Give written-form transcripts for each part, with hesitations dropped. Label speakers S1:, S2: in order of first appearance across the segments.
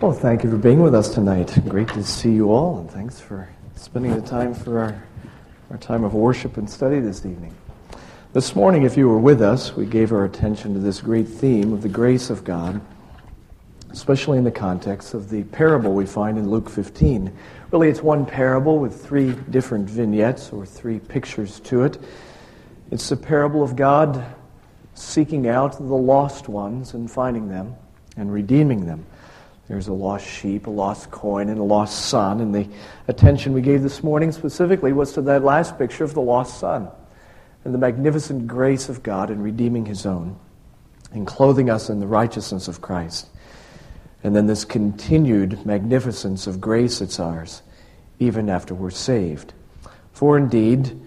S1: Well, thank you for being with us tonight. Great to see you all, and thanks for spending the time for our time of worship and study this evening. This morning, if you were with us, we gave our attention to this great theme of the grace of God, especially in the context of the parable we find in Luke 15. Really, it's one parable with three different vignettes, or three pictures to it. It's the parable of God seeking out the lost ones and finding them and redeeming them. There's a lost sheep, a lost coin, and a lost son, and the attention we gave this morning specifically was to that last picture of the lost son and the magnificent grace of God in redeeming His own and clothing us in the righteousness of Christ. And then this continued magnificence of grace that's ours even after we're saved. For indeed,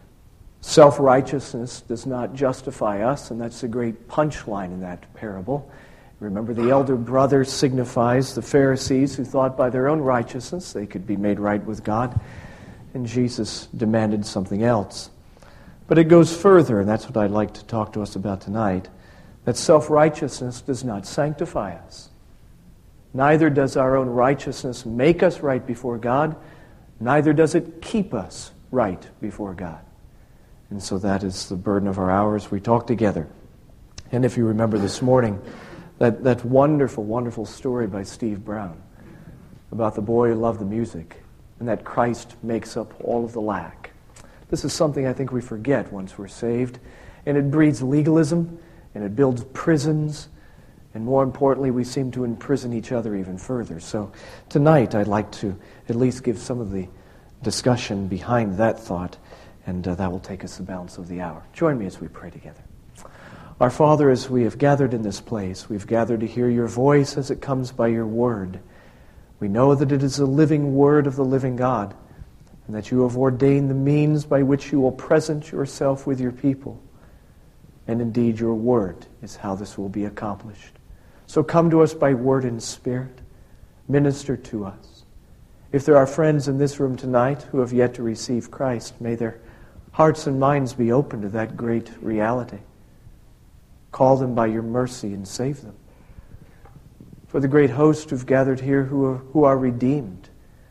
S1: self-righteousness does not justify us, and that's the great punchline in that parable. Remember, the elder brother signifies the Pharisees who thought by their own righteousness they could be made right with God, and Jesus demanded something else. But it goes further, and that's what I'd like to talk to us about tonight, that self-righteousness does not sanctify us. Neither does our own righteousness make us right before God, neither does it keep us right before God. And so that is the burden of our hour as we talk together. And if you remember this morning, that wonderful, wonderful story by Steve Brown about the boy who loved the music and that Christ makes up all of the lack. This is something I think we forget once we're saved, and it breeds legalism, and it builds prisons, and more importantly, we seem to imprison each other even further. So tonight I'd like to at least give some of the discussion behind that thought, and that will take us the balance of the hour. Join me as we pray together. Our Father, as we have gathered in this place, we've gathered to hear your voice as it comes by your word. We know that it is the living word of the living God, and that you have ordained the means by which you will present yourself with your people. And indeed, your word is how this will be accomplished. So come to us by word and spirit. Minister to us. If there are friends in this room tonight who have yet to receive Christ, may their hearts and minds be open to that great reality. Call them by your mercy and save them. For the great host who've gathered here who are redeemed,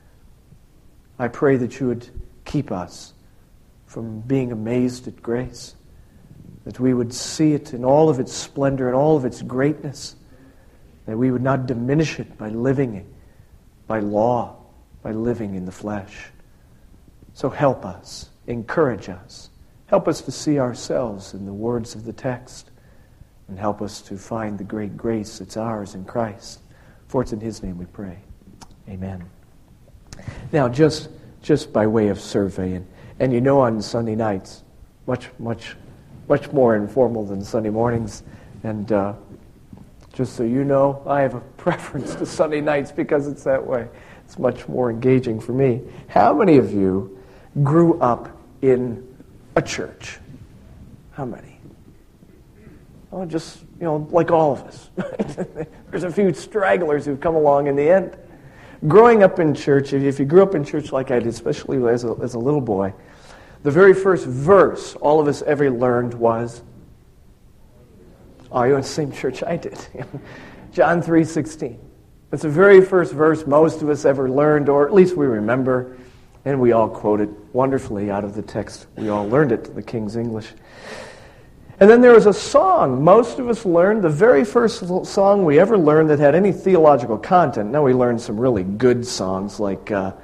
S1: I pray that you would keep us from being amazed at grace, that we would see it in all of its splendor and all of its greatness, that we would not diminish it by living by law, by living in the flesh. So help us, encourage us, help us to see ourselves in the words of the text, and help us to find the great grace that's ours in Christ. For it's in His name we pray. Amen. Now, just by way of survey, and you know on Sunday nights, much more informal than Sunday mornings, and just so you know, I have a preference to Sunday nights because it's that way. It's much more engaging for me. How many of you grew up in a church? How many? Oh, just, like all of us. There's a few stragglers who've come along in the end. Growing up in church, if you grew up in church like I did, especially as a little boy, the very first verse all of us ever learned was, you're in the same church I did. John 3:16. That's the very first verse most of us ever learned, or at least we remember, and we all quote it wonderfully out of the text. We all learned it, the King's English. And then there was a song most of us learned, the very first song we ever learned that had any theological content. Now we learned some really good songs like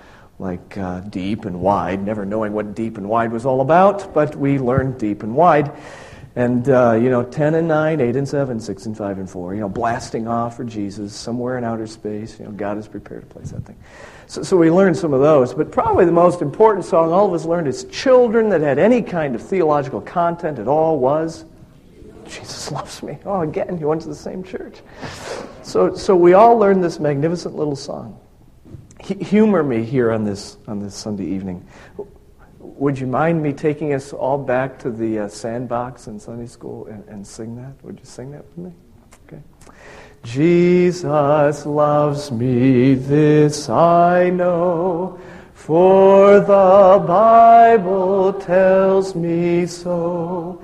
S1: Deep and Wide, never knowing what Deep and Wide was all about, but we learned Deep and Wide. And, 10 and 9, 8 and 7, 6 and 5 and 4, blasting off for Jesus somewhere in outer space. God is prepared to place that thing. So we learned some of those, but probably the most important song all of us learned as children that had any kind of theological content at all was, Jesus Loves Me. Oh, again, you went to the same church. So we all learned this magnificent little song. Humor me here on this Sunday evening. Would you mind me taking us all back to the sandbox in Sunday school and sing that? Would you sing that with me? Okay. Jesus loves me, this I know, for the Bible tells me so.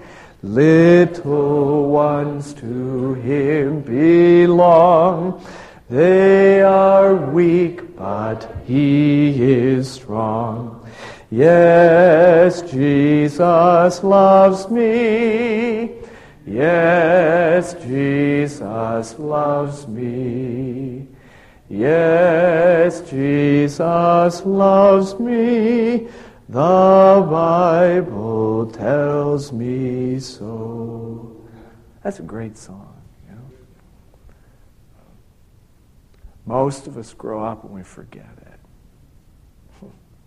S1: Little ones to Him belong. They are are weak, but He is strong. Yes, Jesus loves me. Yes, Jesus loves me. Yes, Jesus loves me. The Bible tells me so. That's a great song, you know. Most of us grow up and we forget it.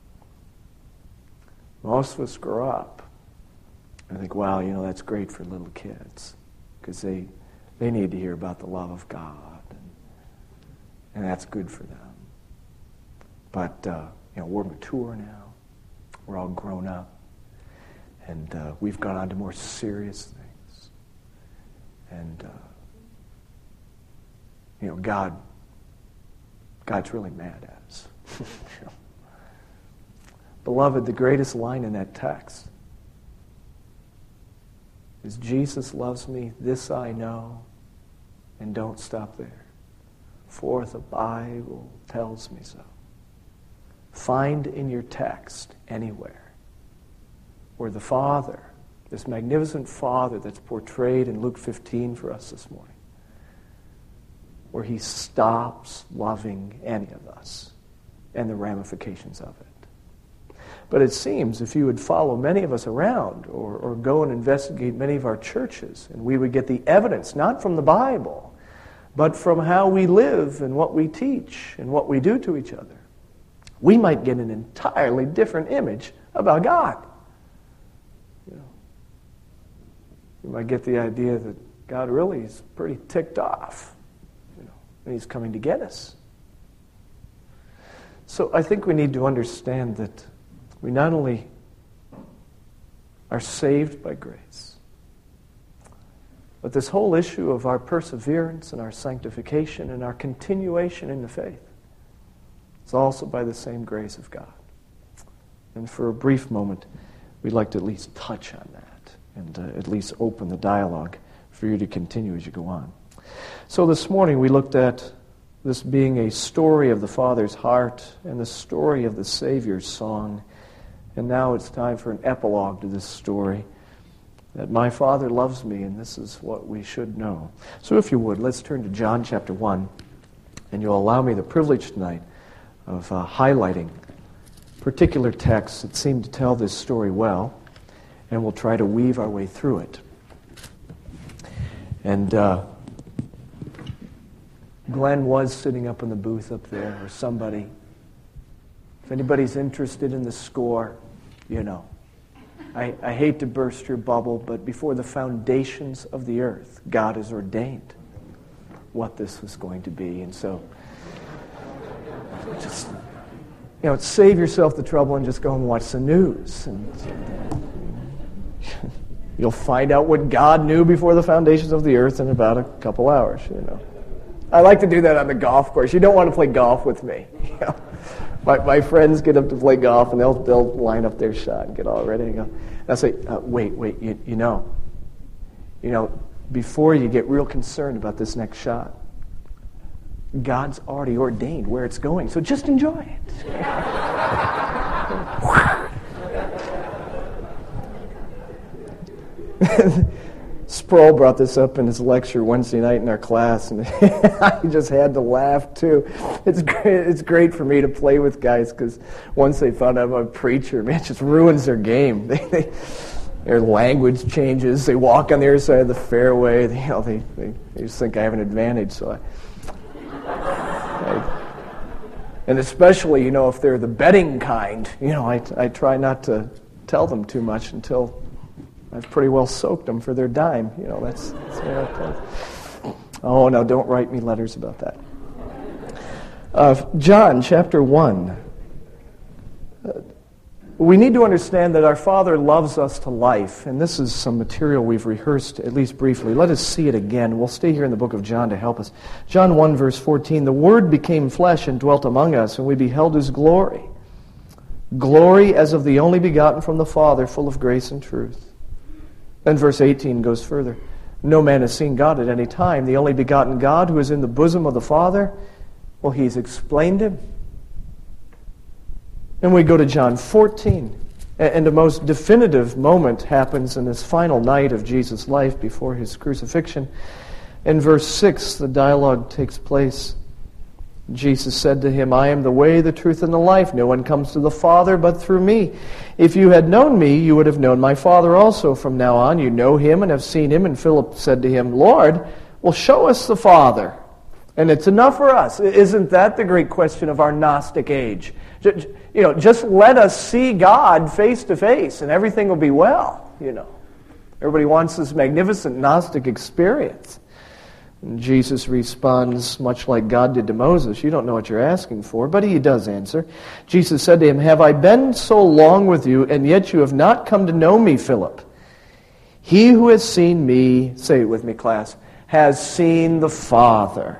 S1: Most of us grow up and think, wow, you know, that's great for little kids because they need to hear about the love of God. And that's good for them. But, you know, we're mature now. We're all grown up. And we've gone on to more serious things. And, you know, God's really mad at us. You know? Beloved, the greatest line in that text is, Jesus loves me, this I know, and don't stop there. For the Bible tells me so. Find in your text anywhere where the Father, this magnificent Father that's portrayed in Luke 15 for us this morning, where He stops loving any of us and the ramifications of it. But it seems if you would follow many of us around or go and investigate many of our churches, and we would get the evidence, not from the Bible, but from how we live and what we teach and what we do to each other, we might get an entirely different image about God. You know, you might get the idea that God really is pretty ticked off, you know, and He's coming to get us. So I think we need to understand that we not only are saved by grace, but this whole issue of our perseverance and our sanctification and our continuation in the faith is also by the same grace of God. And for a brief moment, we'd like to at least touch on that and at least open the dialogue for you to continue as you go on. So this morning we looked at this being a story of the Father's heart and the story of the Savior's song. And now it's time for an epilogue to this story, that my Father loves me, and this is what we should know. So if you would, let's turn to John chapter 1, and you'll allow me the privilege tonight of highlighting particular texts that seem to tell this story well, and we'll try to weave our way through it. And Glenn was sitting up in the booth up there, or somebody. If anybody's interested in the score, you know. I hate to burst your bubble, but before the foundations of the earth, God has ordained what this was going to be. And so, just, you know, save yourself the trouble and just go and watch the news. And you'll find out what God knew before the foundations of the earth in about a couple hours, you know. I like to do that on the golf course. You don't want to play golf with me. You know? My friends get up to play golf, and they'll line up their shot and get all ready to go. And I'll say, wait, you know, before you get real concerned about this next shot, God's already ordained where it's going, so just enjoy it. Sproul brought this up in his lecture Wednesday night in our class, and I just had to laugh too. It's great for me to play with guys because once they found out I'm a preacher, man, it just ruins their game. Their language changes. They walk on the other side of the fairway. They just think I have an advantage. So and especially, if they're the betting kind, I try not to tell them too much until I've pretty well soaked them for their dime. That's where I play. Oh, no, don't write me letters about that. John chapter 1. We need to understand that our Father loves us to life, and this is some material we've rehearsed at least briefly. Let us see it again. We'll stay here in the book of John to help us. John 1, verse 14, the Word became flesh and dwelt among us, and we beheld His glory. Glory as of the only begotten from the Father, full of grace and truth. Then verse 18 goes further. No man has seen God at any time. The only begotten God who is in the bosom of the Father, Well, He's explained Him. And we go to John 14. And the most definitive moment happens in this final night of Jesus' life before His crucifixion. In verse 6, the dialogue takes place. Jesus said to him, I am the way, the truth, and the life. No one comes to the Father but through me. If you had known me, you would have known my Father also. From now on, you know Him and have seen Him. And Philip said to Him, Lord, well, show us the Father, and it's enough for us. Isn't that the great question of our Gnostic age? Just let us see God face to face, and everything will be well. Everybody wants this magnificent Gnostic experience. And Jesus responds much like God did to Moses. You don't know what you're asking for, but He does answer. Jesus said to him, have I been so long with you, and yet you have not come to know me, Philip? He who has seen me, say it with me, class, has seen the Father.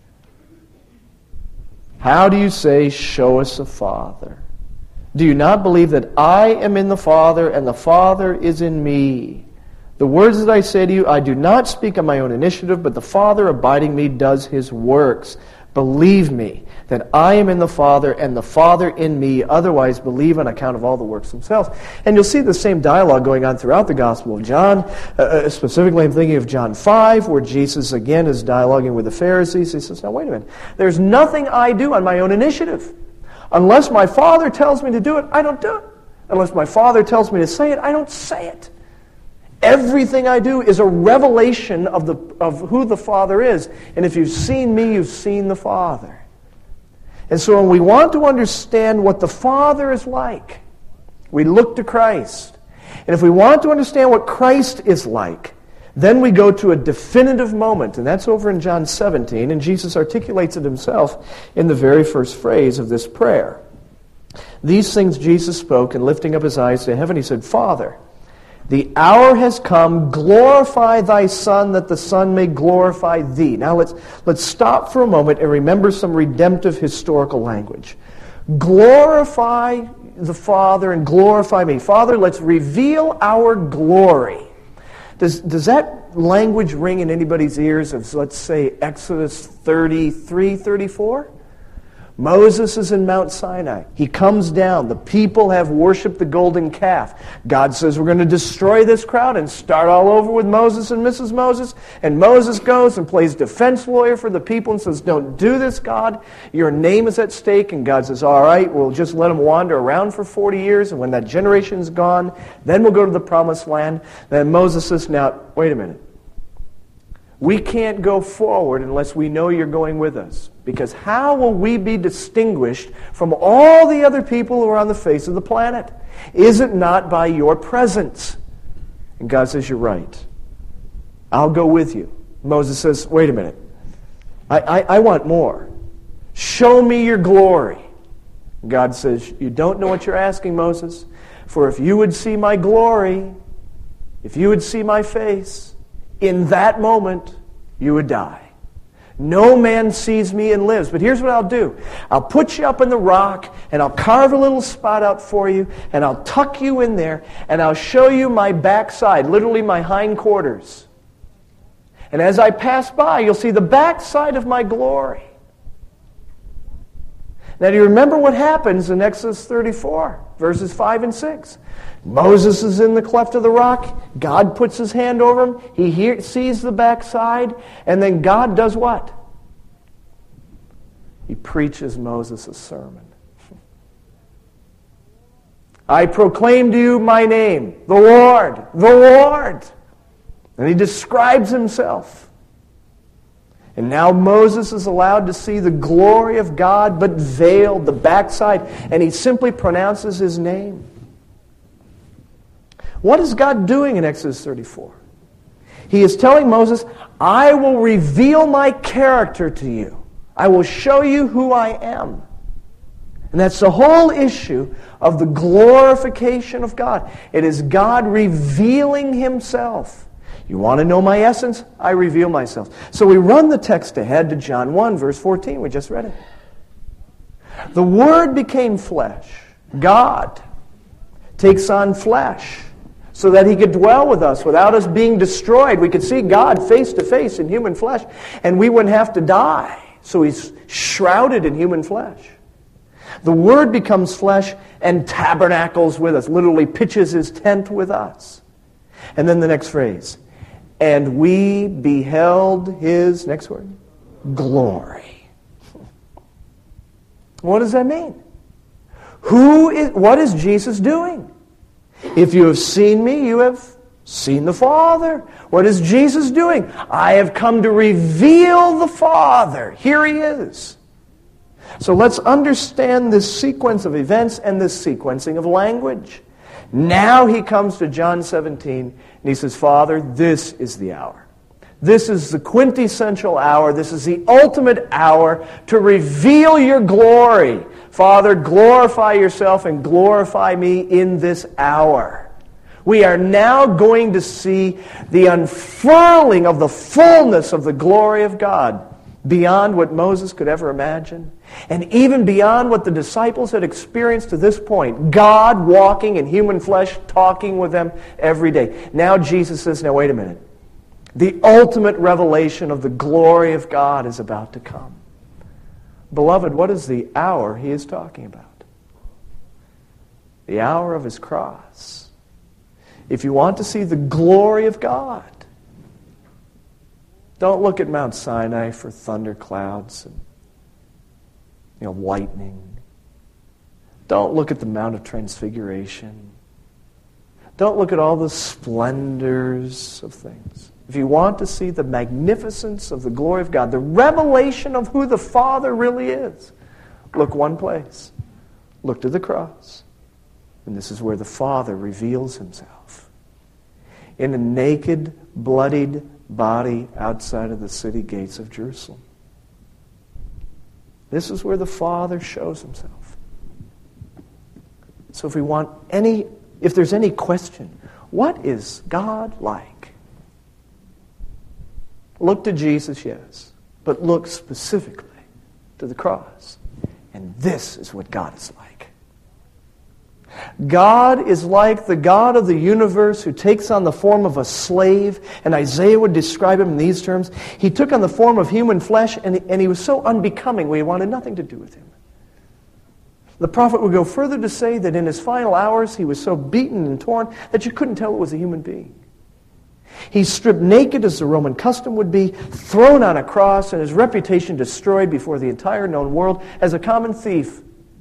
S1: How do you say, show us the Father? Do you not believe that I am in the Father, and the Father is in me? The words that I say to you, I do not speak on my own initiative, but the Father abiding in me does His works. Believe me that I am in the Father, and the Father in me. Otherwise, believe on account of all the works themselves. And you'll see the same dialogue going on throughout the Gospel of John. Specifically, I'm thinking of John 5, where Jesus again is dialoguing with the Pharisees. He says, now wait a minute. There's nothing I do on my own initiative. Unless my Father tells me to do it, I don't do it. Unless my Father tells me to say it, I don't say it. Everything I do is a revelation of who the Father is. And if you've seen me, you've seen the Father. And so when we want to understand what the Father is like, we look to Christ. And if we want to understand what Christ is like, then we go to a definitive moment, and that's over in John 17, and Jesus articulates it Himself in the very first phrase of this prayer. These things Jesus spoke, and lifting up His eyes to heaven, He said, Father, the hour has come, glorify Thy Son, that the Son may glorify Thee. Now let's stop for a moment and remember some redemptive historical language. Glorify the Father and glorify me. Father, let's reveal our glory. Does that language ring in anybody's ears of, let's say, Exodus 33, 34? Moses is in Mount Sinai. He comes down. The people have worshipped the golden calf. God says, we're going to destroy this crowd and start all over with Moses and Mrs. Moses. And Moses goes and plays defense lawyer for the people and says, don't do this, God. Your name is at stake. And God says, all right, we'll just let them wander around for 40 years. And when that generation's gone, then we'll go to the promised land. Then Moses says, now, wait a minute. We can't go forward unless we know you're going with us. Because how will we be distinguished from all the other people who are on the face of the planet? Is it not by your presence? And God says, you're right. I'll go with you. Moses says, wait a minute. I want more. Show me your glory. God says, you don't know what you're asking, Moses. For if you would see my glory, if you would see my face, in that moment, you would die. No man sees me and lives. But here's what I'll do. I'll put you up in the rock, and I'll carve a little spot out for you, and I'll tuck you in there, and I'll show you my backside, literally my hindquarters. And as I pass by, you'll see the backside of my glory. Now, do you remember what happens in Exodus 34, verses 5 and 6? Moses is in the cleft of the rock. God puts His hand over him. He sees the backside. And then God does what? He preaches Moses a sermon. I proclaim to you my name, the Lord, the Lord. And He describes Himself. And now Moses is allowed to see the glory of God, but veiled, the backside. And he simply pronounces His name. What is God doing in Exodus 34? He is telling Moses, I will reveal my character to you. I will show you who I am. And that's the whole issue of the glorification of God. It is God revealing Himself. You want to know my essence? I reveal myself. So we run the text ahead to John 1, verse 14. We just read it. The Word became flesh. God takes on flesh so that He could dwell with us without us being destroyed. We could see God face to face in human flesh, and we wouldn't have to die. So he's shrouded in human flesh. The Word becomes flesh and tabernacles with us, literally pitches his tent with us. And then the next phrase, and we beheld his, next word, glory. What does that mean? What is Jesus doing? If you have seen me, you have seen the Father. What is Jesus doing? I have come to reveal the Father. Here he is. So let's understand this sequence of events and this sequencing of language. Now he comes to John 17 and he says, Father, this is the hour. This is the quintessential hour. This is the ultimate hour to reveal your glory. Father, glorify yourself and glorify me in this hour. We are now going to see the unfurling of the fullness of the glory of God beyond what Moses could ever imagine, and even beyond what the disciples had experienced to this point. God walking in human flesh, talking with them every day. Now Jesus says, now wait a minute. The ultimate revelation of the glory of God is about to come. Beloved, what is the hour he is talking about? The hour of his cross. If you want to see the glory of God, don't look at Mount Sinai for thunderclouds and lightning. Don't look at the Mount of Transfiguration. Don't look at all the splendors of things. If you want to see the magnificence of the glory of God, the revelation of who the Father really is, look one place. Look to the cross. And this is where the Father reveals himself. In a naked, bloodied body outside of the city gates of Jerusalem. This is where the Father shows himself. So if there's any question, what is God like? Look to Jesus, yes, but look specifically to the cross. And this is what God is like. God is like the God of the universe who takes on the form of a slave, and Isaiah would describe him in these terms. He took on the form of human flesh, and he was so unbecoming we wanted nothing to do with him. The prophet would go further to say that in his final hours he was so beaten and torn that you couldn't tell it was a human being. He's stripped naked, as the Roman custom would be, thrown on a cross, and his reputation destroyed before the entire known world as a common thief.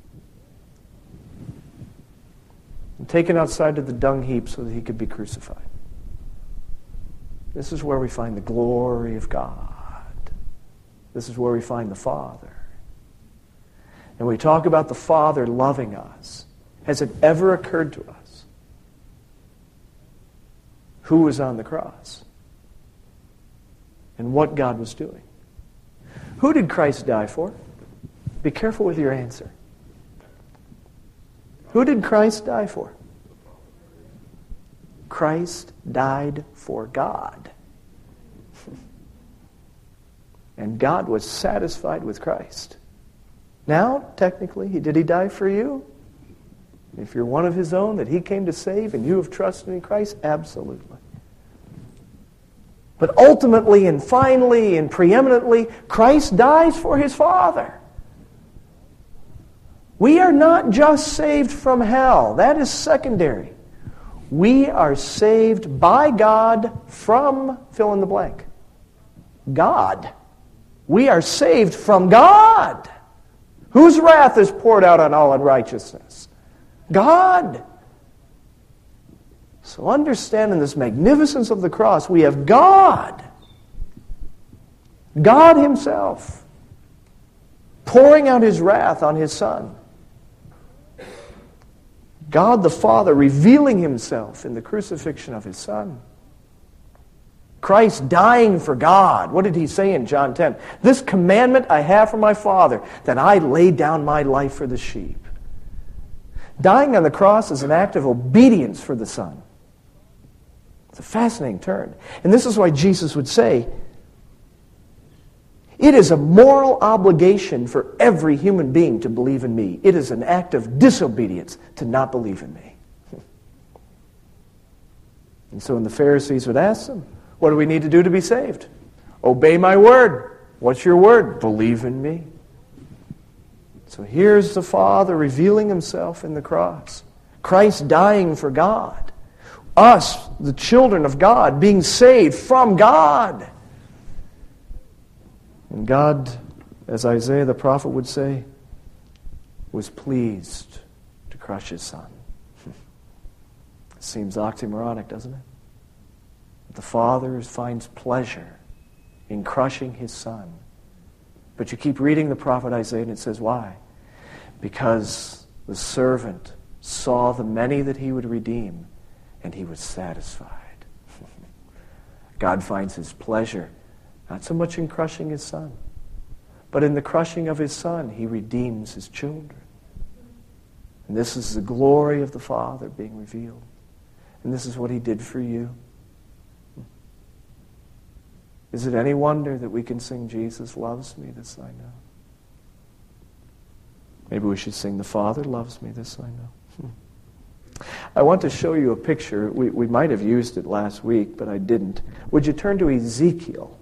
S1: And taken outside to the dung heap so that he could be crucified. This is where we find the glory of God. This is where we find the Father. And we talk about the Father loving us. Has it ever occurred to us who was on the cross and what God was doing? Who did Christ die for? Be careful with your answer. Who did Christ die for? Christ died for God. And God was satisfied with Christ. Now, technically, did he die for you? If you're one of his own that he came to save and you have trusted in Christ, absolutely. But ultimately and finally and preeminently, Christ dies for his Father. We are not just saved from hell. That is secondary. We are saved by God from, fill in the blank, God. We are saved from God. Whose wrath is poured out on all unrighteousness? God. So understanding this magnificence of the cross, we have God. God himself pouring out his wrath on his Son. God the Father revealing himself in the crucifixion of his Son. Christ dying for God. What did he say in John 10? This commandment I have from my Father, that I lay down my life for the sheep. Dying on the cross is an act of obedience for the Son. It's a fascinating turn. And this is why Jesus would say, it is a moral obligation for every human being to believe in me. It is an act of disobedience to not believe in me. And so when the Pharisees would ask them, what do we need to do to be saved? Obey my word. What's your word? Believe in me. So here's the Father revealing himself in the cross. Christ dying for God. Us, the children of God, being saved from God. And God, as Isaiah the prophet would say, was pleased to crush his Son. It seems oxymoronic, doesn't it? That the Father finds pleasure in crushing his Son. But you keep reading the prophet Isaiah and it says, why? Because the servant saw the many that he would redeem and he was satisfied. God finds his pleasure not so much in crushing his Son, but in the crushing of his Son, he redeems his children. And this is the glory of the Father being revealed. And this is what he did for you. Is it any wonder that we can sing, Jesus loves me, this I know? Maybe we should sing, the Father loves me, this I know. I want to show you a picture. We might have used it last week, but I didn't. Would you turn to Ezekiel?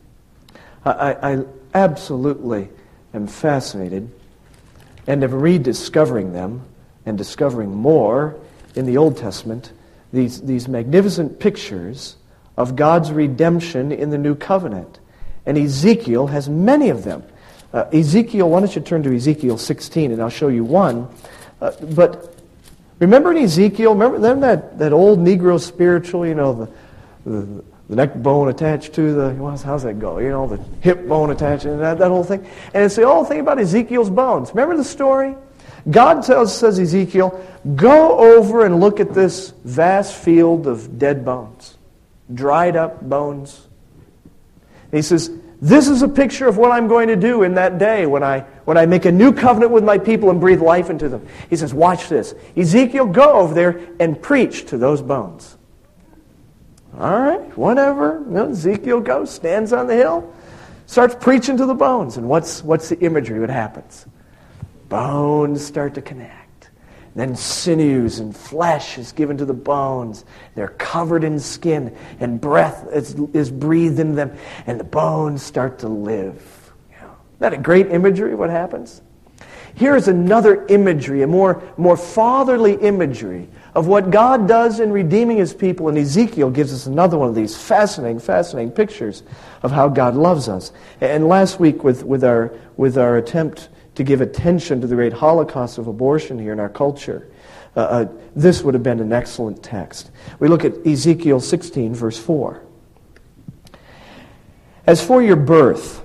S1: I absolutely am fascinated and am rediscovering them and discovering more in the Old Testament, these magnificent pictures of God's redemption in the New Covenant. And Ezekiel has many of them. Ezekiel, why don't you turn to Ezekiel 16 and I'll show you one. But remember in Ezekiel, remember that old Negro spiritual, the neck bone attached to how's that go? The hip bone attached, and that whole thing. And it's the whole thing about Ezekiel's bones. Remember the story? God says Ezekiel, go over and look at this vast field of dead bones, dried up bones. And he says, this is a picture of what I'm going to do in that day when I make a new covenant with my people and breathe life into them. He says, watch this. Ezekiel, go over there and preach to those bones. All right, whatever. Ezekiel goes, stands on the hill, starts preaching to the bones. And what's the imagery? What happens? Bones start to connect. Then sinews and flesh is given to the bones. They're covered in skin, and breath is breathed into them, and the bones start to live. Isn't that a great imagery, what happens? Here's another imagery, a more fatherly imagery of what God does in redeeming his people. And Ezekiel gives us another one of these fascinating pictures of how God loves us. And last week with our attempt to give attention to the great Holocaust of abortion here in our culture, this would have been an excellent text. We look at Ezekiel 16, verse 4. As for your birth,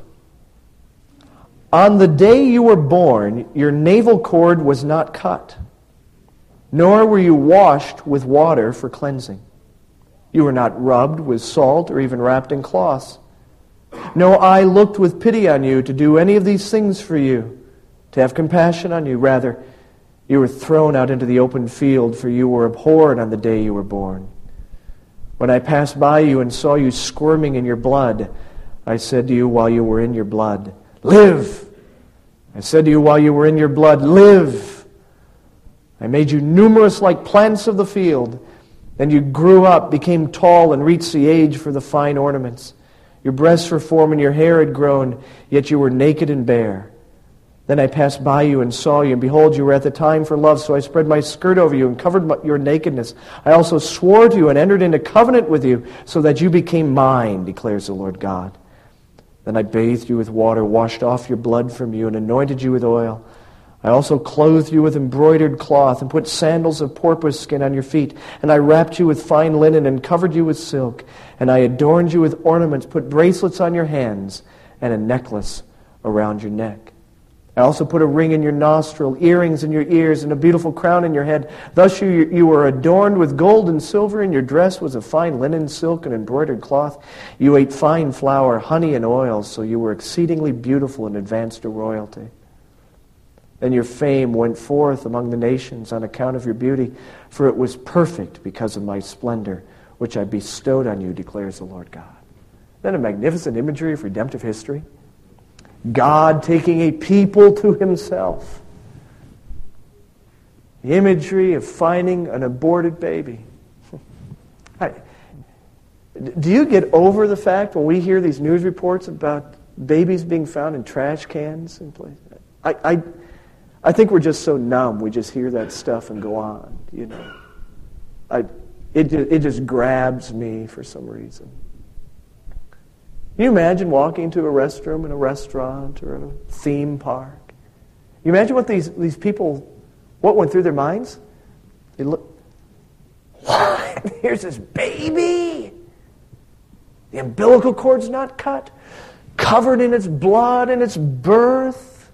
S1: on the day you were born, your navel cord was not cut, nor were you washed with water for cleansing. You were not rubbed with salt or even wrapped in cloths. No eye looked with pity on you to do any of these things for you, to have compassion on you. Rather, you were thrown out into the open field, for you were abhorred on the day you were born. When I passed by you and saw you squirming in your blood, I said to you while you were in your blood, live! I said to you while you were in your blood, live! I made you numerous like plants of the field. Then you grew up, became tall, and reached the age for the fine ornaments. Your breasts were formed and your hair had grown, yet you were naked and bare. Then I passed by you and saw you, and behold, you were at the time for love, so I spread my skirt over you and covered your nakedness. I also swore to you and entered into covenant with you, so that you became mine, declares the Lord God. Then I bathed you with water, washed off your blood from you, and anointed you with oil. I also clothed you with embroidered cloth, and put sandals of porpoise skin on your feet. And I wrapped you with fine linen, and covered you with silk. And I adorned you with ornaments, put bracelets on your hands, and a necklace around your neck. I also put a ring in your nostril, earrings in your ears, and a beautiful crown in your head. Thus you were adorned with gold and silver, and your dress was of fine linen, silk, and embroidered cloth. You ate fine flour, honey, and oil, so you were exceedingly beautiful and advanced to royalty. Then your fame went forth among the nations on account of your beauty, for it was perfect because of my splendor, which I bestowed on you, declares the Lord God. Isn't that a magnificent imagery of redemptive history? God taking a people to himself. The imagery of finding an aborted baby. Do you get over the fact when we hear these news reports about babies being found in trash cans in places. I think we're just so numb. We just hear that stuff and go on. It just grabs me for some reason. Can you imagine walking into a restroom in a restaurant or in a theme park? You imagine what these people, what went through their minds? They look, what? Here's this baby. The umbilical cord's not cut, covered in its blood and its birth.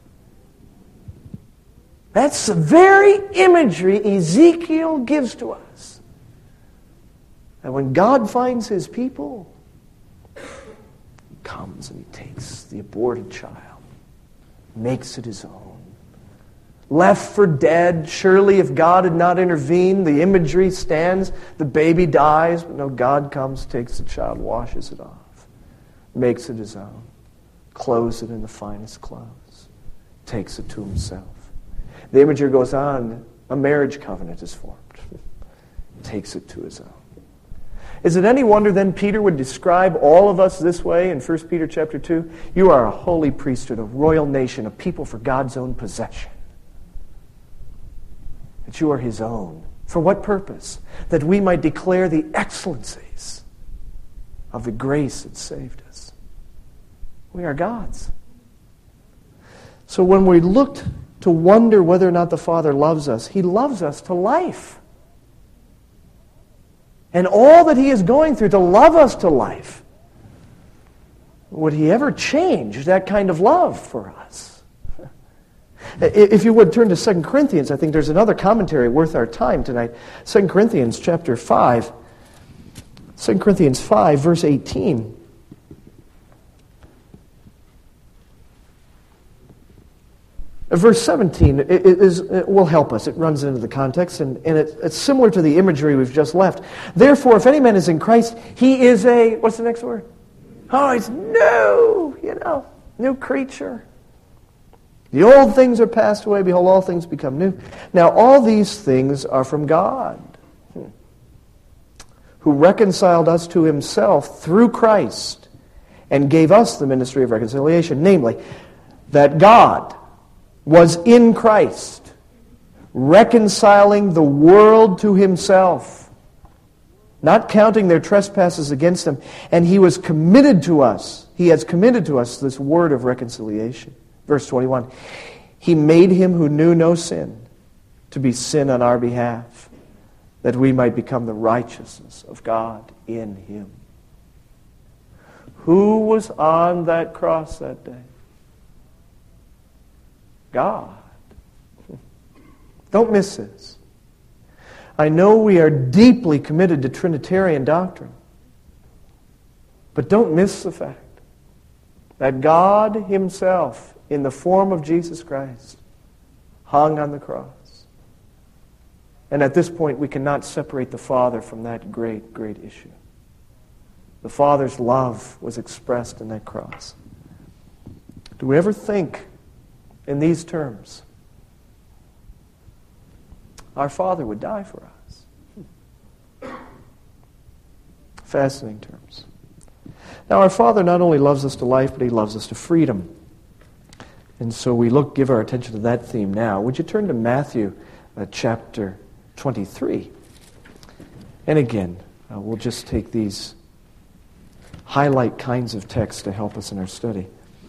S1: That's the very imagery Ezekiel gives to us. And when God finds his people, he comes and he takes the aborted child, makes it his own. Left for dead, surely if God had not intervened, the imagery stands, the baby dies, but no, God comes, takes the child, washes it off, makes it his own, clothes it in the finest clothes, takes it to himself. The imagery goes on, a marriage covenant is formed, takes it to his own. Is it any wonder then Peter would describe all of us this way in 1 Peter chapter 2? You are a holy priesthood, a royal nation, a people for God's own possession. That you are his own. For what purpose? That we might declare the excellencies of the grace that saved us. We are God's. So when we looked to wonder whether or not the Father loves us, he loves us to life. And all that he is going through to love us to life, would he ever change that kind of love for us? If you would turn to 2 Corinthians, I think there's another commentary worth our time tonight. 2 Corinthians chapter 5. 2 Corinthians 5, verse 18. Verse 17 will help us. It runs into the context, and it's similar to the imagery we've just left. Therefore, if any man is in Christ, he is a, what's the next word? Oh, he's new, new creature. The old things are passed away, behold, all things become new. Now, all these things are from God, who reconciled us to himself through Christ, and gave us the ministry of reconciliation, namely, that God was in Christ, reconciling the world to himself, not counting their trespasses against them, and he was committed to us. He has committed to us this word of reconciliation. Verse 21, he made him who knew no sin to be sin on our behalf, that we might become the righteousness of God in him. Who was on that cross that day? God. Don't miss this. I know we are deeply committed to Trinitarian doctrine, but don't miss the fact that God himself, in the form of Jesus Christ, hung on the cross. And at this point, we cannot separate the Father from that great, great issue. The Father's love was expressed in that cross. Do we ever think in these terms? Our Father would die for us. Fascinating terms. Now, our Father not only loves us to life, but he loves us to freedom. And so we give our attention to that theme now. Would you turn to Matthew chapter 23? And again, we'll just take these highlight kinds of texts to help us in our study.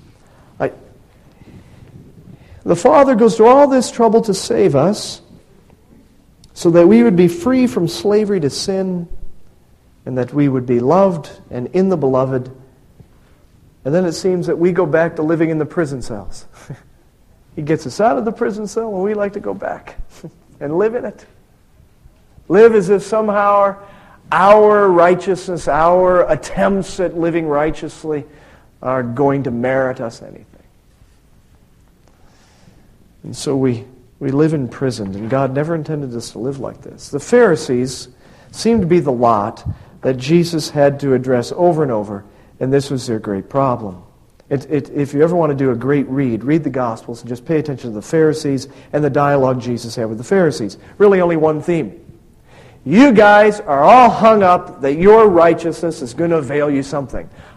S1: The Father goes to all this trouble to save us so that we would be free from slavery to sin and that we would be loved and in the beloved. And then it seems that we go back to living in the prison cells. He gets us out of the prison cell and we like to go back and live in it. Live as if somehow our righteousness, our attempts at living righteously are going to merit us anything. And so we live imprisoned, and God never intended us to live like this. The Pharisees seemed to be the lot that Jesus had to address over and over, and this was their great problem. If you ever want to do a great read the Gospels and just pay attention to the Pharisees and the dialogue Jesus had with the Pharisees. Really only one theme. You guys are all hung up that your righteousness is going to avail you something.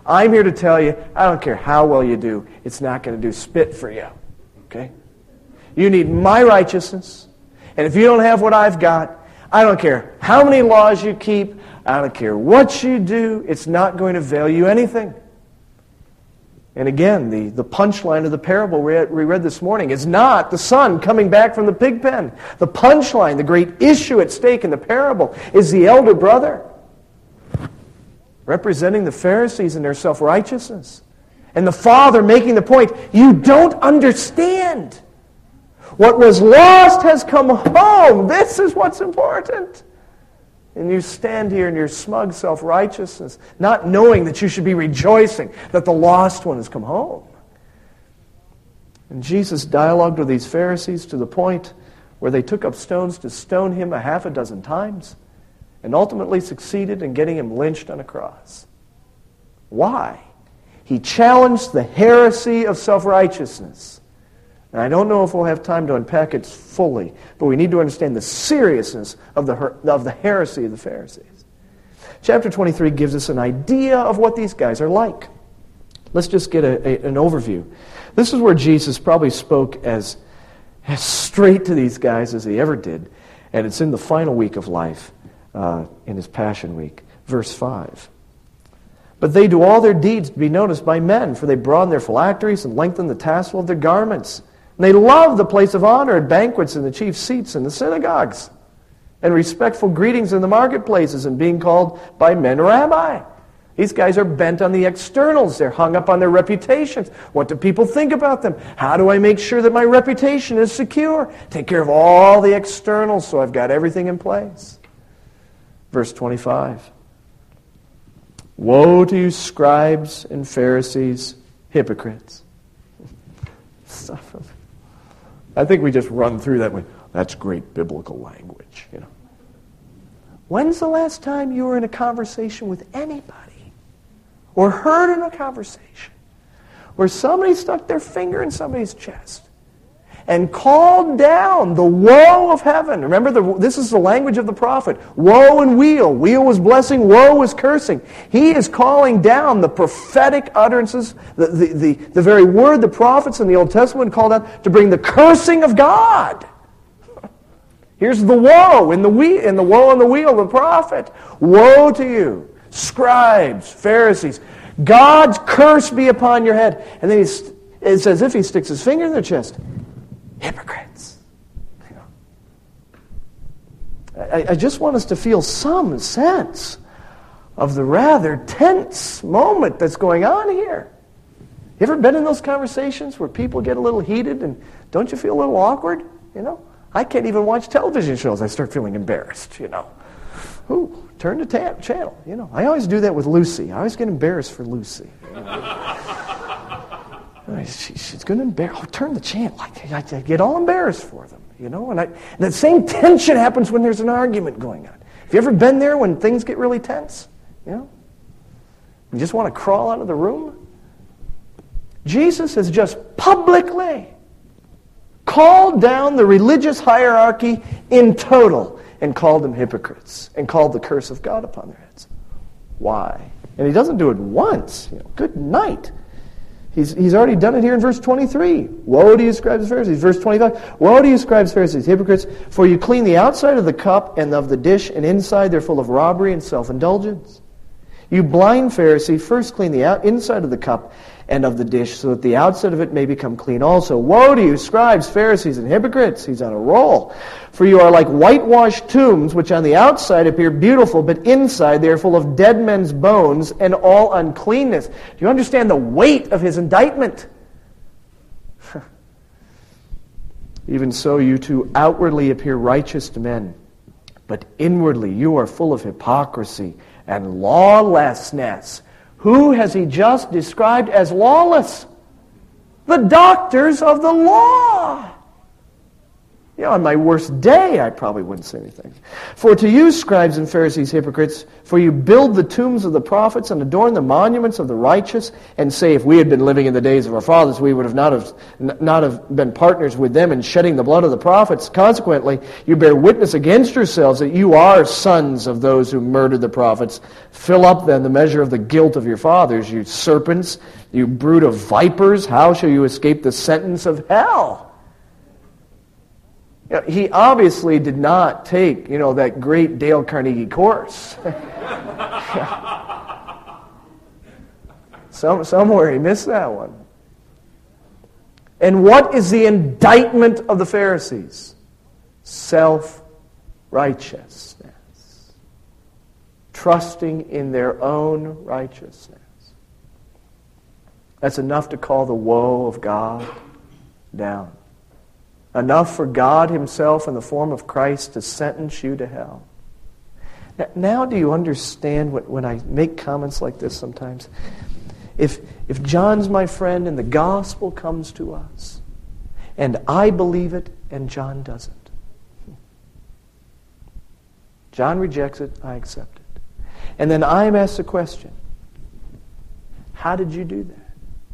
S1: I'm here to tell you, I don't care how well you do, it's not going to do spit for you. Okay? You need my righteousness. And if you don't have what I've got, I don't care how many laws you keep, I don't care what you do, it's not going to avail you anything. And again, the punchline of the parable we read this morning is not the son coming back from the pig pen. The punchline, the great issue at stake in the parable, is the elder brother, representing the Pharisees and their self-righteousness. And the father making the point, you don't understand. What was lost has come home. This is what's important. And you stand here in your smug self-righteousness, not knowing that you should be rejoicing that the lost one has come home. And Jesus dialogued with these Pharisees to the point where they took up stones to stone him 6 times and ultimately succeeded in getting him lynched on a cross. Why? He challenged the heresy of self-righteousness. And I don't know if we'll have time to unpack it fully, but we need to understand the seriousness of the heresy of the Pharisees. Chapter 23 gives us an idea of what these guys are like. Let's just get an overview. This is where Jesus probably spoke as straight to these guys as he ever did, and it's in the final week of life, in his Passion Week. Verse 5. But they do all their deeds to be noticed by men, for they broaden their phylacteries and lengthen the tassel of their garments. And they love the place of honor at banquets and the chief seats in the synagogues, and respectful greetings in the marketplaces, and being called by men rabbi. These guys are bent on the externals. They're hung up on their reputations. What do people think about them? How do I make sure that my reputation is secure? Take care of all the externals so I've got everything in place. Verse 25. Woe to you, scribes and Pharisees, hypocrites. I think we just run through that. That's great biblical language, you know. When's the last time you were in a conversation with anybody, or heard in a conversation, where somebody stuck their finger in somebody's chest and called down the woe of heaven? Remember, this is the language of the prophet. Woe and weal. Weal was blessing, woe was cursing. He is calling down the prophetic utterances, the very word the prophets in the Old Testament called out to bring the cursing of God. Here's the woe in the woe and the weal of the prophet. Woe to you, scribes, Pharisees. God's curse be upon your head. And then it's as if he sticks his finger in their chest. Hypocrites. I just want us to feel some sense of the rather tense moment that's going on here. You ever been in those conversations where people get a little heated and don't you feel a little awkward? You know, I can't even watch television shows. I start feeling embarrassed, you know. Ooh, turn the channel, you know. I always do that with Lucy. I always get embarrassed for Lucy. You know? She's going to embarrass. Oh, turn the channel. I get all embarrassed for them, you know. And that same tension happens when there's an argument going on. Have you ever been there when things get really tense? You know, you just want to crawl out of the room. Jesus has just publicly called down the religious hierarchy in total and called them hypocrites and called the curse of God upon their heads. Why? And he doesn't do it once. You know, good night. He's already done it here in verse 23. Woe to you, scribes and Pharisees. Verse 25. Woe to you, scribes and Pharisees, hypocrites, for you clean the outside of the cup and of the dish, and inside they're full of robbery and self-indulgence. You blind Pharisee, first clean the inside of the cup and of the dish, so that the outside of it may become clean also. Woe to you, scribes, Pharisees, and hypocrites. He's on a roll. For you are like whitewashed tombs, which on the outside appear beautiful, but inside they are full of dead men's bones and all uncleanness. Do you understand the weight of his indictment? Even so, you too outwardly appear righteous to men, but inwardly you are full of hypocrisy and lawlessness. Who has he just described as lawless? The doctors of the law. On my worst day, I probably wouldn't say anything. For to you, scribes and Pharisees, hypocrites, for you build the tombs of the prophets and adorn the monuments of the righteous, and say, if we had been living in the days of our fathers, we would have not have been partners with them in shedding the blood of the prophets. Consequently, you bear witness against yourselves that you are sons of those who murdered the prophets. Fill up then the measure of the guilt of your fathers, you serpents, you brood of vipers. How shall you escape the sentence of hell? He obviously did not take, that great Dale Carnegie course. Somewhere he missed that one. And what is the indictment of the Pharisees? Self-righteousness. Trusting in their own righteousness. That's enough to call the woe of God down. Enough for God himself in the form of Christ to sentence you to hell. Now do you understand when I make comments like this sometimes? If John's my friend and the gospel comes to us, and I believe it and John doesn't. John rejects it, I accept it. And then I'm asked the question, how did you do that?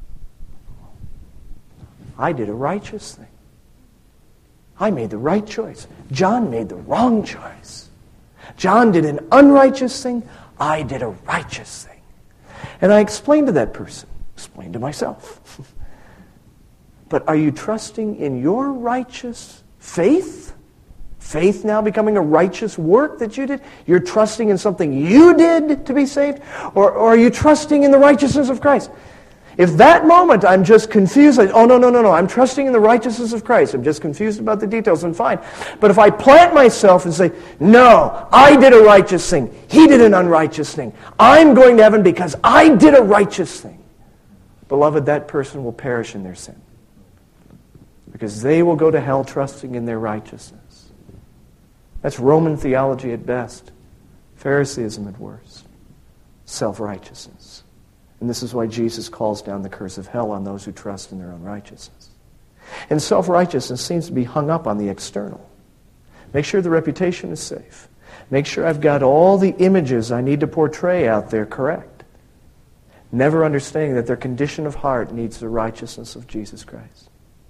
S1: I did a righteous thing. I made the right choice. John made the wrong choice. John did an unrighteous thing. I did a righteous thing. And I explained to that person, explained to myself. But are you trusting in your righteous faith? Faith now becoming a righteous work that you did? You're trusting in something you did to be saved? Or are you trusting in the righteousness of Christ? If that moment I'm just confused, no, I'm trusting in the righteousness of Christ. I'm just confused about the details, and fine. But if I plant myself and say, no, I did a righteous thing, he did an unrighteous thing, I'm going to heaven because I did a righteous thing, beloved, that person will perish in their sin. Because they will go to hell trusting in their righteousness. That's Roman theology at best. Pharisaism at worst. Self-righteousness. And this is why Jesus calls down the curse of hell on those who trust in their own righteousness. And self-righteousness seems to be hung up on the external. Make sure the reputation is safe. Make sure I've got all the images I need to portray out there correct. Never understanding that their condition of heart needs the righteousness of Jesus Christ.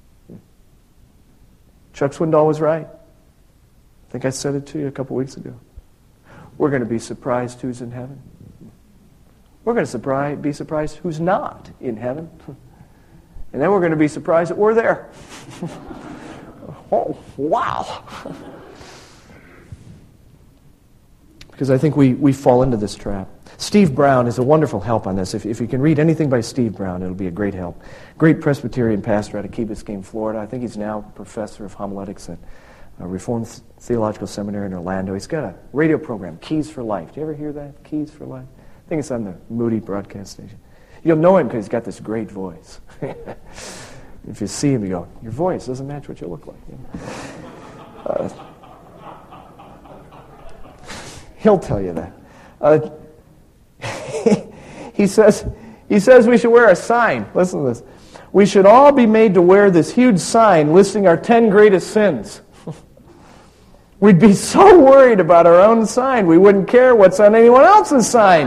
S1: Chuck Swindoll was right. I think I said it to you a couple weeks ago. We're going to be surprised who's in heaven. We're going to be surprised who's not in heaven. And then we're going to be surprised that we're there. Oh, wow. Because I think we fall into this trap. Steve Brown is a wonderful help on this. If you can read anything by Steve Brown, it'll be a great help. Great Presbyterian pastor out of Key Biscayne, Florida. I think he's now professor of homiletics at Reformed Theological Seminary in Orlando. He's got a radio program, Keys for Life. Do you ever hear that? Keys for Life? I think it's on the Moody broadcast station. You'll know him because he's got this great voice. If you see him, you go, your voice doesn't match what you look like. He'll tell you that. He says we should wear a sign. Listen to this. We should all be made to wear this huge sign listing our 10 greatest sins. We'd be so worried about our own sign, we wouldn't care what's on anyone else's sign.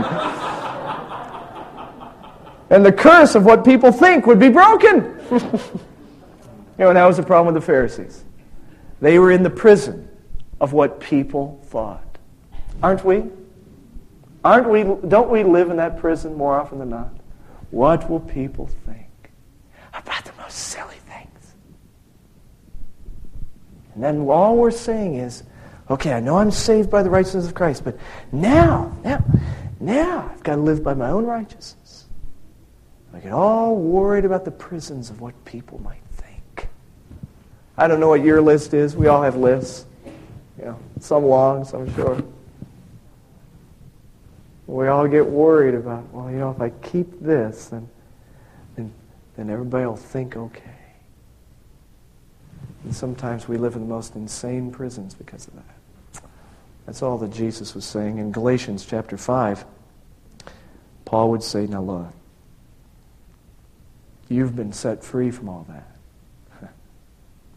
S1: And the curse of what people think would be broken. And that was the problem with the Pharisees. They were in the prison of what people thought. Aren't we? Don't we live in that prison more often than not? What will people think about the most silly things? And then all we're saying is, okay, I know I'm saved by the righteousness of Christ, but now I've got to live by my own righteousness. I get all worried about the prisons of what people might think. I don't know what your list is. We all have lists. Some long, some short. We all get worried about, if I keep this, then everybody will think okay. And sometimes we live in the most insane prisons because of that. That's all that Jesus was saying. In Galatians chapter 5, Paul would say, now look, you've been set free from all that.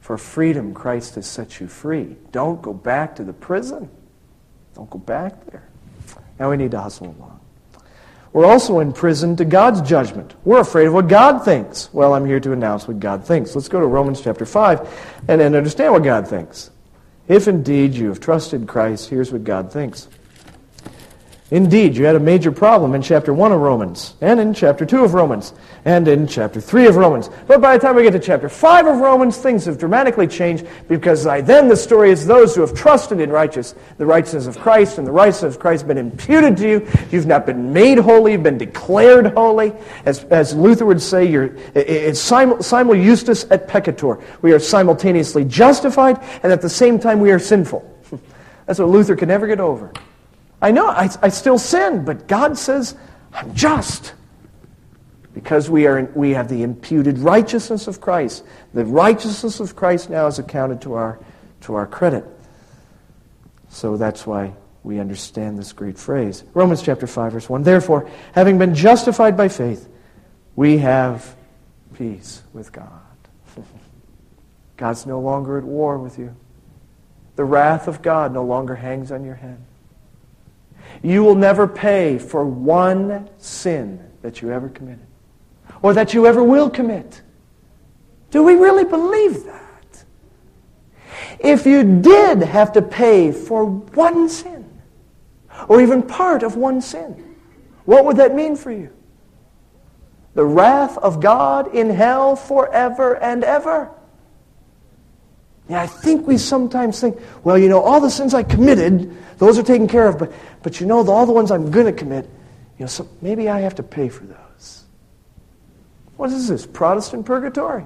S1: For freedom, Christ has set you free. Don't go back to the prison. Don't go back there. Now we need to hustle along. We're also in prison to God's judgment. We're afraid of what God thinks. Well, I'm here to announce what God thinks. Let's go to Romans chapter 5 and understand what God thinks. If indeed you have trusted Christ, here's what God thinks. Indeed, you had a major problem in chapter 1 of Romans, and in chapter 2 of Romans, and in chapter 3 of Romans. But by the time we get to chapter 5 of Romans, things have dramatically changed, because by then the story is those who have trusted in the righteousness of Christ, and the righteousness of Christ has been imputed to you. You've not been made holy, you've been declared holy. As Luther would say, it's simul justus et peccator. We are simultaneously justified, and at the same time we are sinful. That's what Luther could never get over. I know, I still sin, but God says, I'm just. Because we have the imputed righteousness of Christ. The righteousness of Christ now is accounted to our credit. So that's why we understand this great phrase. Romans chapter 5, verse 1. Therefore, having been justified by faith, we have peace with God. God's no longer at war with you. The wrath of God no longer hangs on your head. You will never pay for one sin that you ever committed, or that you ever will commit. Do we really believe that? If you did have to pay for one sin, or even part of one sin, what would that mean for you? The wrath of God in hell forever and ever. Yeah, I think we sometimes think, well, all the sins I committed, those are taken care of, but all the ones I'm going to commit, so maybe I have to pay for those. What is this, Protestant purgatory?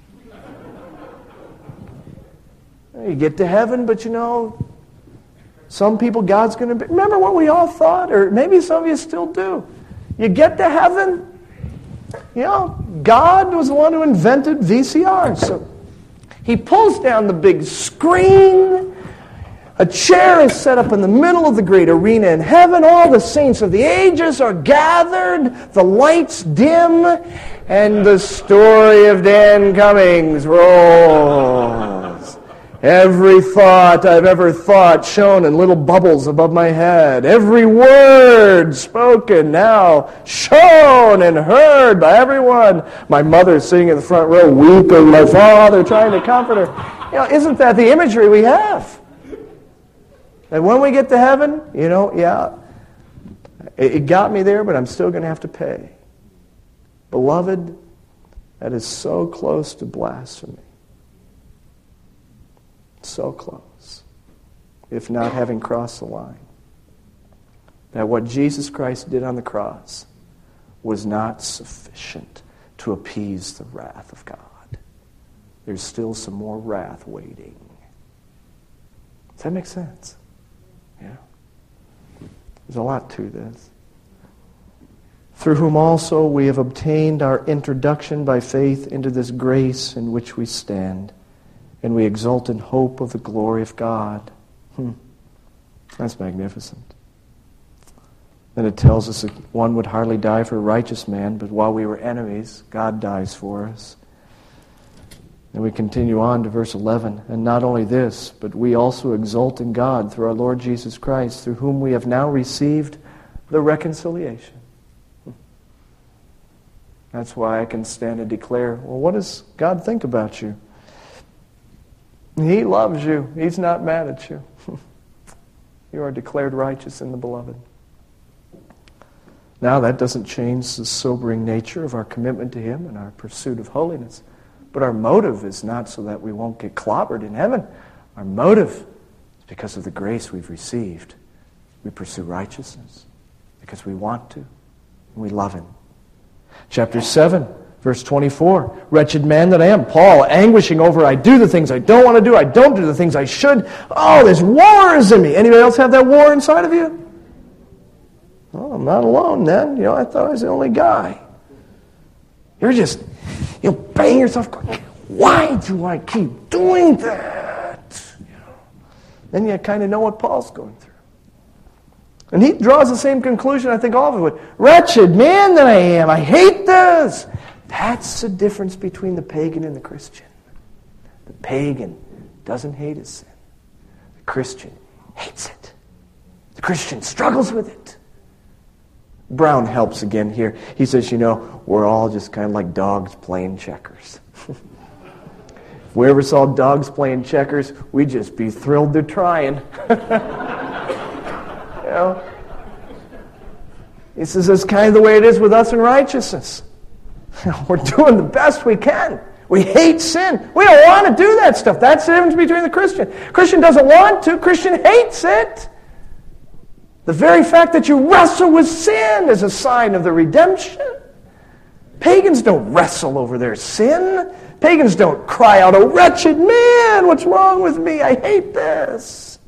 S1: You get to heaven, but some people God's going to be... Remember what we all thought, or maybe some of you still do. You get to heaven, God was the one who invented VCRs, so He pulls down the big screen. A chair is set up in the middle of the great arena in heaven. All the saints of the ages are gathered. The lights dim. And the story of Dan Cummings rolls. Every thought I've ever thought shown in little bubbles above my head. Every word spoken now shown and heard by everyone. My mother sitting in the front row weeping. My father trying to comfort her. Isn't that the imagery we have? And when we get to heaven, it got me there, but I'm still going to have to pay. Beloved, that is so close to blasphemy. So close, if not having crossed the line. That what Jesus Christ did on the cross was not sufficient to appease the wrath of God. There's still some more wrath waiting. Does that make sense? Yeah. There's a lot to this. Through whom also we have obtained our introduction by faith into this grace in which we stand, and we exult in hope of the glory of God. That's magnificent. Then it tells us that one would hardly die for a righteous man, but while we were enemies, God dies for us. And we continue on to verse 11. And not only this, but we also exult in God through our Lord Jesus Christ, through whom we have now received the reconciliation. That's why I can stand and declare, well, what does God think about you? He loves you. He's not mad at you. You are declared righteous in the Beloved. Now, that doesn't change the sobering nature of our commitment to Him and our pursuit of holiness. But our motive is not so that we won't get clobbered in heaven. Our motive is because of the grace we've received. We pursue righteousness because we want to, and we love Him. Chapter 7, verse 24. Wretched man that I am. Paul, anguishing over, I do the things I don't want to do. I don't do the things I should. Oh, there's wars in me. Anybody else have that war inside of you? Oh, I'm not alone then. I thought I was the only guy. You're just, bang yourself going, why do I keep doing that? Then you kind of know what Paul's going through. And he draws the same conclusion I think all of us would. Wretched man that I am. I hate this. That's the difference between the pagan and the Christian. The pagan doesn't hate his sin. The Christian hates it. The Christian struggles with it. Brown helps again here. He says, we're all just kind of like dogs playing checkers. If we ever saw dogs playing checkers, we'd just be thrilled they're trying. He says that's kind of the way it is with us in righteousness. We're doing the best we can. We hate sin. We don't want to do that stuff. That's the difference between the Christian. Christian doesn't want to. Christian hates it. The very fact that you wrestle with sin is a sign of the redemption. Pagans don't wrestle over their sin. Pagans don't cry out, "Oh, wretched man, what's wrong with me? I hate this."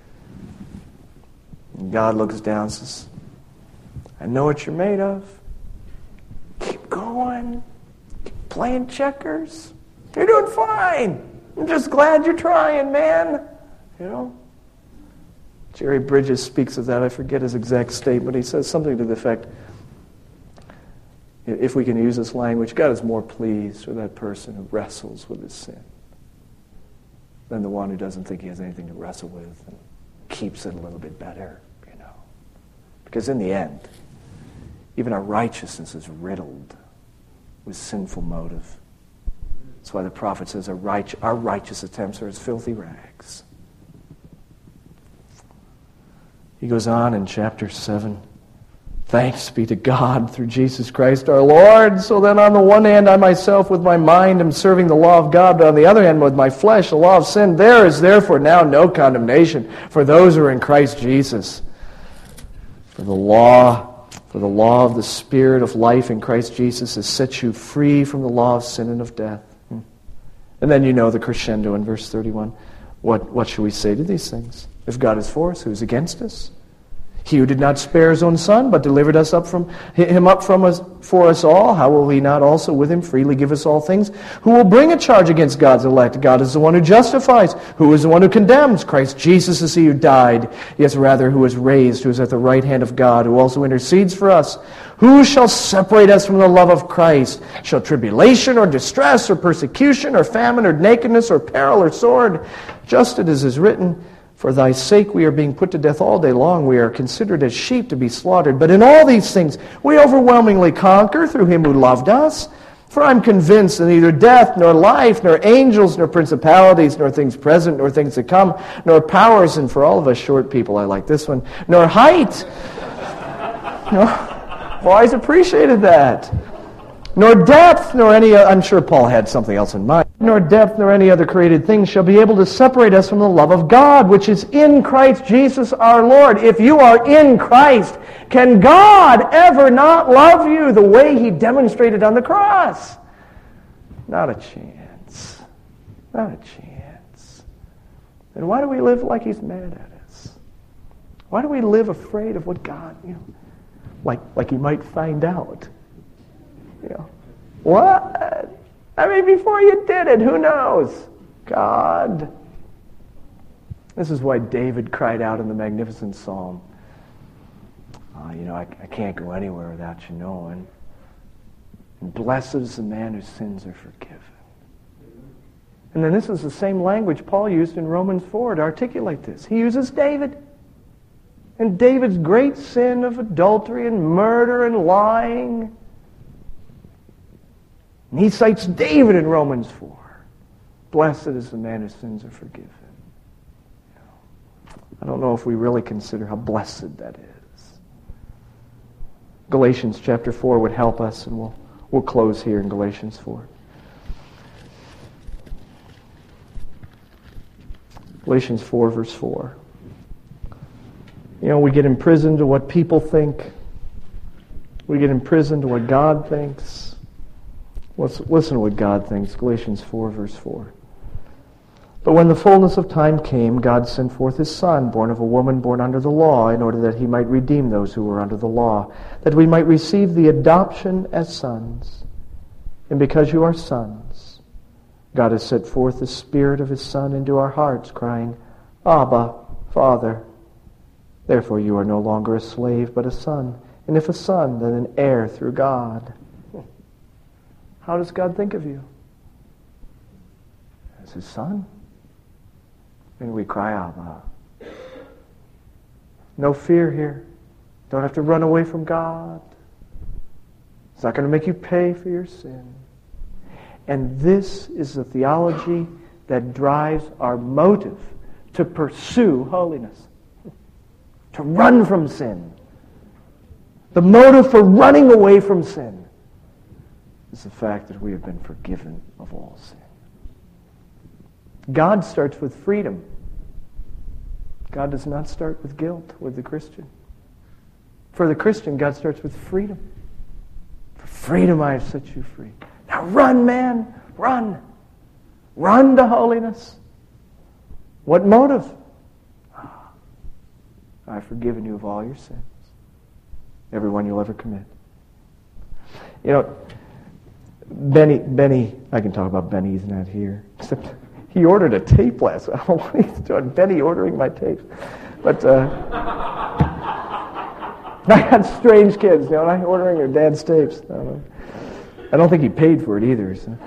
S1: And God looks down and says, "I know what you're made of. Keep going. Keep playing checkers. You're doing fine. I'm just glad you're trying, man." Jerry Bridges speaks of that. I forget his exact statement. He says something to the effect, if we can use this language, God is more pleased with that person who wrestles with his sin than the one who doesn't think he has anything to wrestle with and keeps it a little bit better, Because in the end, even our righteousness is riddled with sinful motive. That's why the prophet says our righteous attempts are as filthy rags. He goes on in chapter 7. Thanks be to God through Jesus Christ our Lord. So then on the one hand, I myself with my mind am serving the law of God, but on the other hand, with my flesh, the law of sin. There is therefore now no condemnation for those who are in Christ Jesus. For the law of the Spirit of life in Christ Jesus has set you free from the law of sin and of death. And then the crescendo in verse 31. What shall we say to these things? If God is for us, who is against us? He who did not spare his own Son, but delivered us up from us for us all, how will he not also with him freely give us all things? Who will bring a charge against God's elect? God is the one who justifies. Who is the one who condemns? Christ Jesus is he who died, yes, rather, who is raised, who is at the right hand of God, who also intercedes for us. Who shall separate us from the love of Christ? Shall tribulation or distress or persecution or famine or nakedness or peril or sword? Just as it is written, for thy sake we are being put to death all day long. We are considered as sheep to be slaughtered. But in all these things we overwhelmingly conquer through him who loved us. For I am convinced that neither death, nor life, nor angels, nor principalities, nor things present, nor things to come, nor powers, and for all of us short people, I like this one, nor height. I've always appreciated that. Nor depth, nor any other, I'm sure Paul had something else in mind, nor depth, nor any other created thing shall be able to separate us from the love of God, which is in Christ Jesus our Lord. If you are in Christ, can God ever not love you the way he demonstrated on the cross? Not a chance. Not a chance. Then why do we live like he's mad at us? Why do we live afraid of what God, like he might find out? What? I mean, before you did it, who knows? God. This is why David cried out in the magnificent psalm, I can't go anywhere without you knowing. And blessed is the man whose sins are forgiven. And then this is the same language Paul used in Romans 4 to articulate this. He uses David. And David's great sin of adultery and murder and lying. And he cites David in Romans 4. Blessed is the man whose sins are forgiven. I don't know if we really consider how blessed that is. Galatians chapter 4 would help us, and we'll close here in Galatians 4. Galatians 4, verse 4. We get imprisoned to what people think. We get imprisoned to what God thinks. Let's listen to what God thinks. Galatians 4, verse 4. But when the fullness of time came, God sent forth his Son, born of a woman born under the law, in order that he might redeem those who were under the law, that we might receive the adoption as sons. And because you are sons, God has set forth the Spirit of his Son into our hearts, crying, Abba, Father. Therefore you are no longer a slave, but a son. And if a son, then an heir through God. How does God think of you? as his son. And we cry out, no fear here. Don't have to run away from God. It's not going to make you pay for your sin. And this is the theology that drives our motive to pursue holiness, to run from sin. The motive for running away from sin is the fact that we have been forgiven of all sin. God starts with freedom. God does not start with guilt with the Christian. For the Christian, God starts with freedom. For freedom I have set you free. Now run, man, run. Run to holiness. What motive? I've forgiven you of all your sins. Every one you'll ever commit. You know, Benny, I can talk about Benny, he's not here. Except he ordered a tape last night. I don't know what he's doing. Benny ordering my tapes. But I got strange kids, you know, not ordering their dad's tapes. I don't think he paid for it either. So.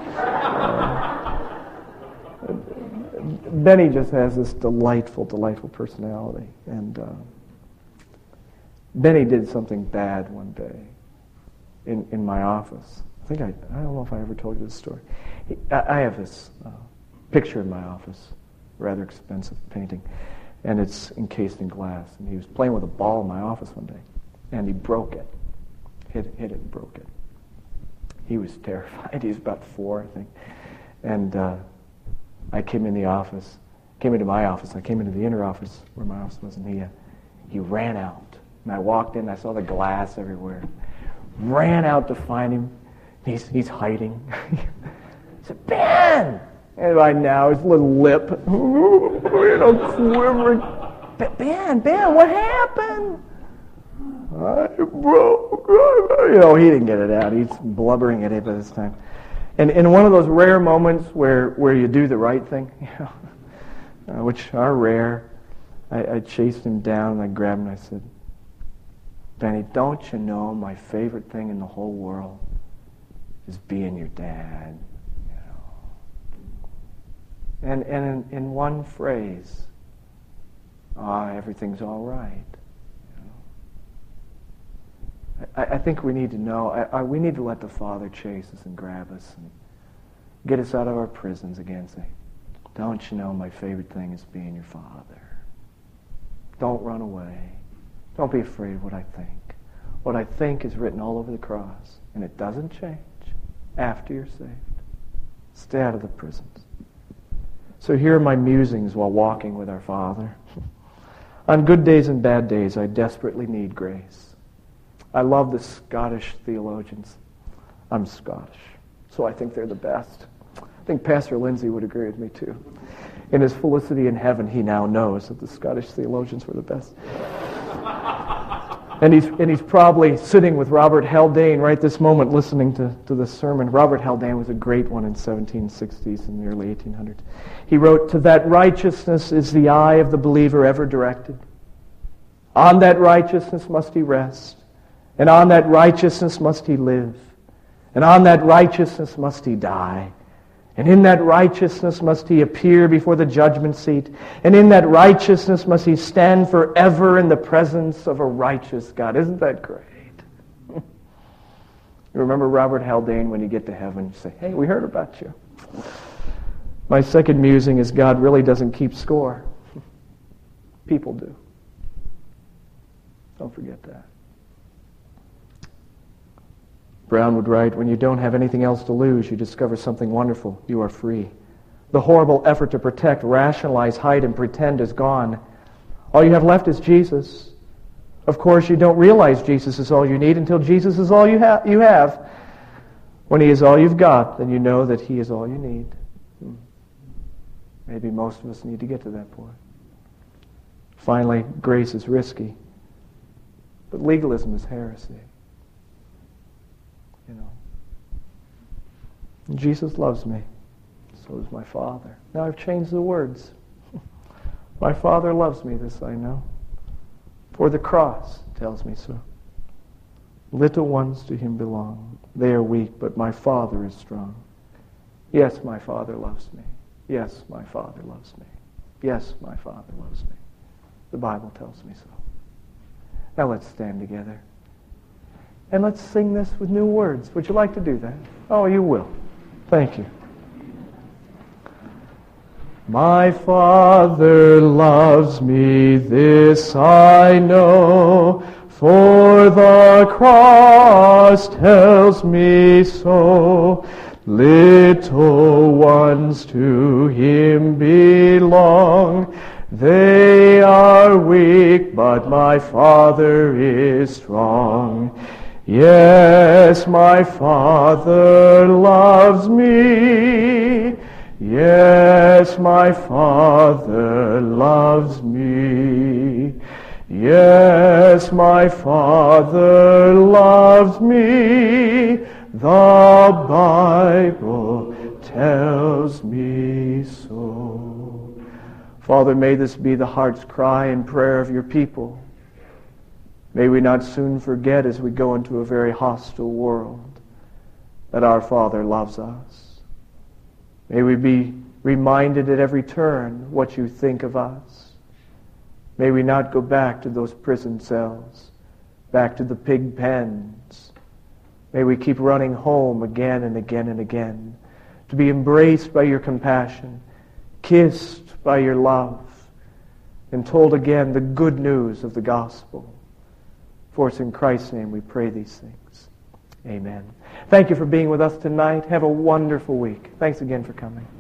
S1: Benny just has this delightful personality. And Benny did something bad one day in my office. I don't know if I ever told you this story. I have this picture in my office, rather expensive painting, and it's encased in glass. And he was playing with a ball in my office one day, and he broke it. Hit it and broke it. He was terrified. He was about 4, I think. And I came into my office. I came into the inner office where my office was, and he ran out. And I walked in, I saw the glass everywhere. Ran out to find him. He's hiding. I said, Ben! And by now, his little lip, quivering. Ben, what happened? I broke. He didn't get it out. He's blubbering at it by this time. And in one of those rare moments where you do the right thing, which are rare, I chased him down and I grabbed him and I said, Benny, don't you know my favorite thing in the whole world is being your dad? And in one phrase, everything's all right. I think we need to know, we need to let the Father chase us and grab us and get us out of our prisons again and say, don't you know my favorite thing is being your Father? Don't run away. Don't be afraid of what I think. What I think is written all over the cross, and it doesn't change after you're saved. Stay out of the prisons. So here are my musings while walking with our Father. On good days and bad days, I desperately need grace. I love the Scottish theologians. I'm Scottish, so I think they're the best. I think Pastor Lindsay would agree with me too. In his felicity in heaven, he now knows that the Scottish theologians were the best. And he's probably sitting with Robert Haldane right this moment listening to this sermon. Robert Haldane was a great one in the 1760s and the early 1800s. He wrote, "To that righteousness is the eye of the believer ever directed. On that righteousness must he rest, and on that righteousness must he live, and on that righteousness must he die. And in that righteousness must he appear before the judgment seat. And in that righteousness must he stand forever in the presence of a righteous God." Isn't that great? You remember Robert Haldane, when you get to heaven, you say, "Hey, we heard about you." My second musing is God really doesn't keep score. People do. Don't forget that. Brown would write, "When you don't have anything else to lose, you discover something wonderful. You are free. The horrible effort to protect, rationalize, hide, and pretend is gone. All you have left is Jesus. Of course, you don't realize Jesus is all you need until Jesus is all you have. When he is all you've got, then you know that he is all you need." Maybe most of us need to get to that point. Finally, grace is risky, but legalism is heresy. Jesus loves me. So does my Father. Now I've changed the words. My Father loves me, this I know. For the cross tells me so. Little ones to him belong. They are weak, but my Father is strong. Yes, my Father loves me. Yes, my Father loves me. Yes, my Father loves me. The Bible tells me so. Now let's stand together. And let's sing this with new words. Would you like to do that? Oh, you will. Thank you. My Father loves me, this I know, for the cross tells me so. Little ones to Him belong. They are weak, but my Father is strong. Yes, my Father loves me. Yes, my Father loves me. Yes, my Father loves me. The Bible tells me so. Father, may this be the heart's cry and prayer of your people. May we not soon forget as we go into a very hostile world that our Father loves us. May we be reminded at every turn what you think of us. May we not go back to those prison cells, back to the pig pens. May we keep running home again and again and again to be embraced by your compassion, kissed by your love, and told again the good news of the gospel. For it's in Christ's name we pray these things. Amen. Thank you for being with us tonight. Have a wonderful week. Thanks again for coming.